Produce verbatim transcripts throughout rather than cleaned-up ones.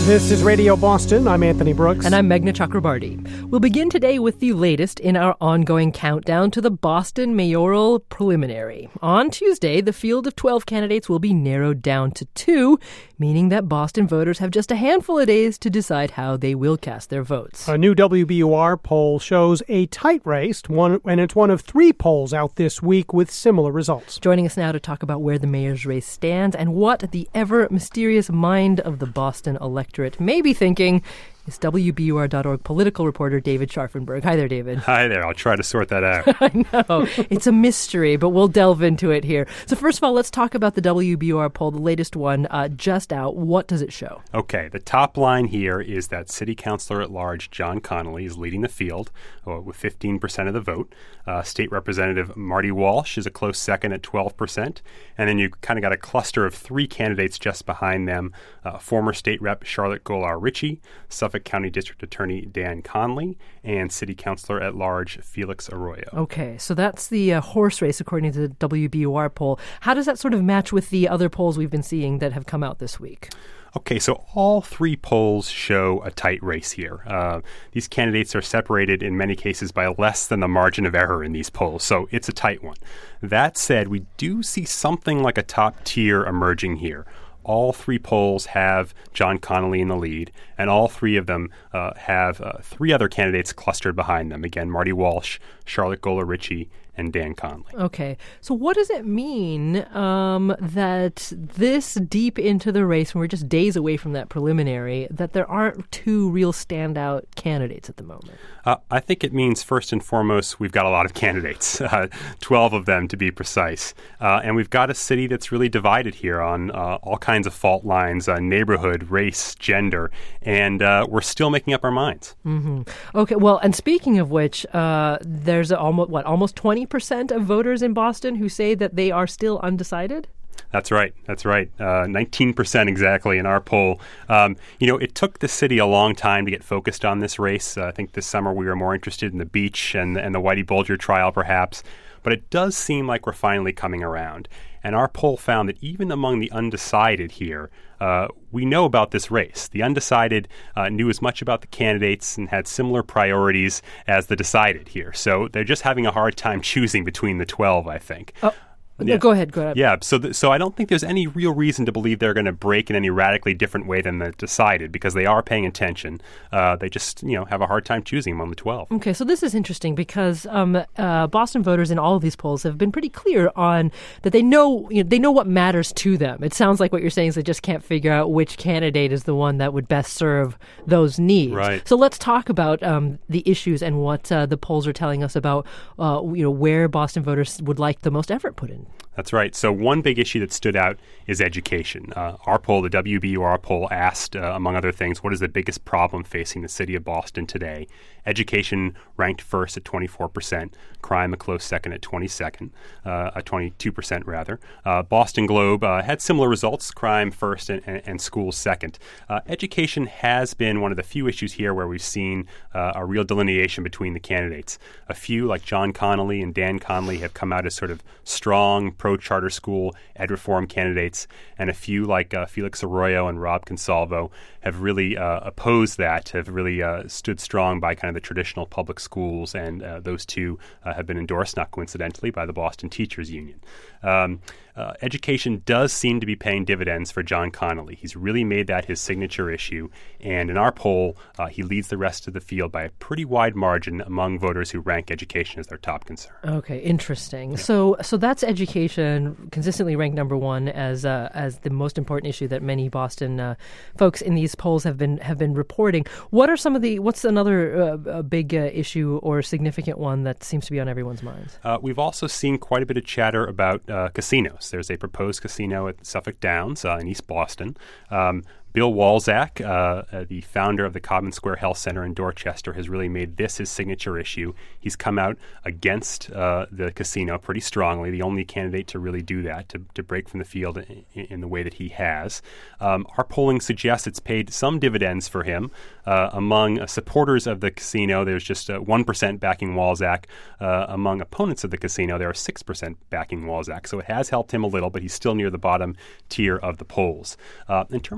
This is Radio Boston. I'm Anthony Brooks. And I'm Meghna Chakrabarty. We'll begin today with the latest in our ongoing countdown to the Boston mayoral preliminary. On Tuesday, the field of twelve candidates will be narrowed down to two, meaning that Boston voters have just a handful of days to decide how they will cast their votes. A new W B U R poll shows a tight race, one, and it's one of three polls out this week with similar results. Joining us now to talk about where the mayor's race stands and what the ever-mysterious mind of the Boston electorate may be thinking is W B U R dot org political reporter David Scharfenberg. Hi there, David. Hi there. I'll try to sort that out. I know. It's a mystery, but we'll delve into it here. So first of all, let's talk about the W B U R poll, the latest one uh, just out. What does it show? Okay. The top line here is that City Councilor at Large John Connolly is leading the field uh, with fifteen percent of the vote. Uh, State Representative Marty Walsh is a close second at twelve percent. And then you kind of got a cluster of three candidates just behind them. Uh, former State Rep Charlotte Golar-Ritchie, Suffolk County District Attorney Dan Conley, and City Councilor at Large Felix Arroyo. Okay, so that's the uh, horse race according to the W B U R poll. How does that sort of match with the other polls we've been seeing that have come out this week? Okay, so all three polls show a tight race here. Uh, these candidates are separated in many cases by less than the margin of error in these polls, so it's a tight one. That said, we do see something like a top tier emerging here. All three polls have John Connolly in the lead, and all three of them uh, have uh, three other candidates clustered behind them. Again, Marty Walsh, Charlotte Golar-Ritchie, and Dan Conley. Okay. So what does it mean um, that this deep into the race, when we're just days away from that preliminary, that there aren't two real standout candidates at the moment? Uh, I think it means, first and foremost, we've got a lot of candidates, uh, twelve of them to be precise. Uh, and we've got a city that's really divided here on uh, all kinds of fault lines, uh, neighborhood, race, gender, and uh, we're still making up our minds. Mm-hmm. Okay. Well, and speaking of which, uh, there's almost, what, almost twenty percent of voters in Boston who say that they are still undecided? That's right. That's right. Uh, nineteen percent exactly in our poll. Um, you know, it took the city a long time to get focused on this race. Uh, I think this summer we were more interested in the beach and, and the Whitey Bulger trial, perhaps. But it does seem like we're finally coming around. And our poll found that even among the undecided here, uh, we know about this race. The undecided uh, knew as much about the candidates and had similar priorities as the decided here. So they're just having a hard time choosing between the twelve, I think. Oh. Yeah. Go ahead, go ahead. Yeah, so th- so I don't think there's any real reason to believe they're going to break in any radically different way than the decided, because they are paying attention. Uh, they just, you know, have a hard time choosing among the twelve. Okay, so this is interesting because um, uh, Boston voters in all of these polls have been pretty clear on that they know, you know, they know what matters to them. It sounds like what you're saying is they just can't figure out which candidate is the one that would best serve those needs. Right. So let's talk about um, the issues and what uh, the polls are telling us about, uh, you know, where Boston voters would like the most effort put in. That's right. So one big issue that stood out is education. Uh, our poll, the W B U R poll, asked, uh, among other things, what is the biggest problem facing the city of Boston today? Education ranked first at twenty-four percent, crime a close second at twenty-second, uh, at twenty-two percent rather. Uh, Boston Globe uh, had similar results, crime first and, and, and schools second. Uh, education has been one of the few issues here where we've seen uh, a real delineation between the candidates. A few, like John Connolly and Dan Conley, have come out as sort of strong pro-charter school ed reform candidates, and a few, like uh, Felix Arroyo and Rob Consalvo, have really uh, opposed that, have really uh, stood strong by kind of the traditional public schools, and uh, those two uh, have been endorsed, not coincidentally, by the Boston Teachers Union. Um, uh, education does seem to be paying dividends for John Connolly. He's really made that his signature issue, and in our poll, uh, he leads the rest of the field by a pretty wide margin among voters who rank education as their top concern. Okay, interesting. Yeah. So, so that's education, consistently ranked number one as uh, as the most important issue that many Boston uh, folks in these polls have been have been reporting. What are some of the? What's another uh, big uh, issue or significant one that seems to be on everyone's minds? Uh, we've also seen quite a bit of chatter about uh, casinos. There's a proposed casino at Suffolk Downs uh, in East Boston. Um, Bill Walczak, uh, uh, the founder of the Common Square Health Center in Dorchester, has really made this his signature issue. He's come out against uh, the casino pretty strongly, the only candidate to really do that, to, to break from the field in, in the way that he has. Um, our polling suggests it's paid some dividends for him. Uh, among uh, supporters of the casino, there's just uh, one percent backing Walczak. Uh, among opponents of the casino, there are six percent backing Walczak. So it has helped him a little, but he's still near the bottom tier of the polls. Uh, in terms of the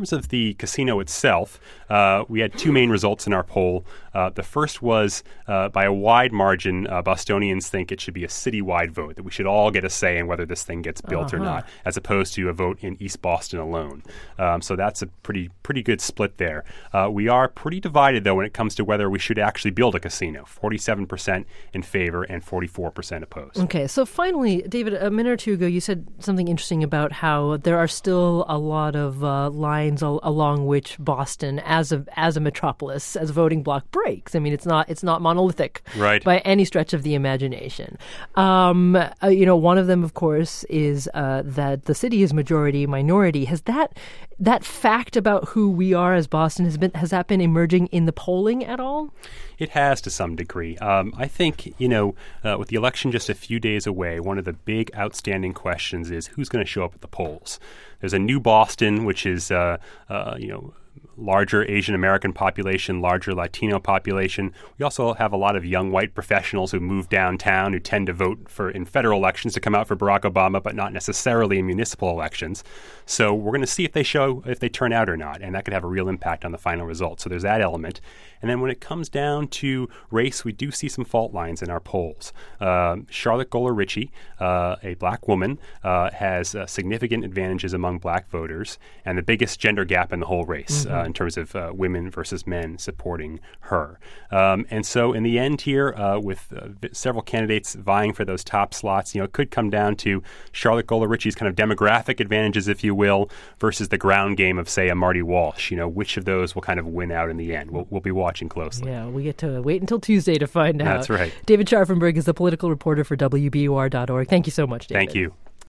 the casino itself, uh, we had two main results in our poll. Uh, the first was, uh, by a wide margin, uh, Bostonians think it should be a citywide vote, that we should all get a say in whether this thing gets built uh-huh. or not, as opposed to a vote in East Boston alone. Um, so that's a pretty pretty good split there. Uh, we are pretty divided, though, when it comes to whether we should actually build a casino. forty-seven percent in favor and forty-four percent opposed. Okay, so finally, David, a minute or two ago, you said something interesting about how there are still a lot of uh, lines al- along which Boston, as a as a metropolis, as a voting bloc, breaks. I mean, it's not it's not monolithic right. by any stretch of the imagination. Um, uh, you know, one of them, of course, is uh, that the city is majority minority. Has that that fact about who we are as Boston has been has that been emerging in the polling at all? It has to some degree. Um, I think, you know, uh, with the election just a few days away, one of the big outstanding questions is who's going to show up at the polls. There's a new Boston, which is, uh, uh, you know, larger Asian American population, larger Latino population. We also have a lot of young white professionals who move downtown who tend to vote for in federal elections to come out for Barack Obama, but not necessarily in municipal elections. So we're going to see if they show, if they turn out or not, and that could have a real impact on the final result. So there's that element. And then when it comes down to race, we do see some fault lines in our polls. Uh, Charlotte Goler-Ritchie, uh, a black woman, uh, has uh, significant advantages among black voters and the biggest gender gap in the whole race mm-hmm. uh, in terms of uh, women versus men supporting her. Um, and so in the end here, uh, with uh, several candidates vying for those top slots, you know, it could come down to Charlotte Goler-Ritchie's kind of demographic advantages, if you will, versus the ground game of, say, a Marty Walsh. You know, which of those will kind of win out in the end? We'll, we'll be watching. Watching closely. Yeah, we get to wait until Tuesday to find out. That's right. David Scharfenberg is the political reporter for W B U R dot org. Thank you so much, David. Thank you.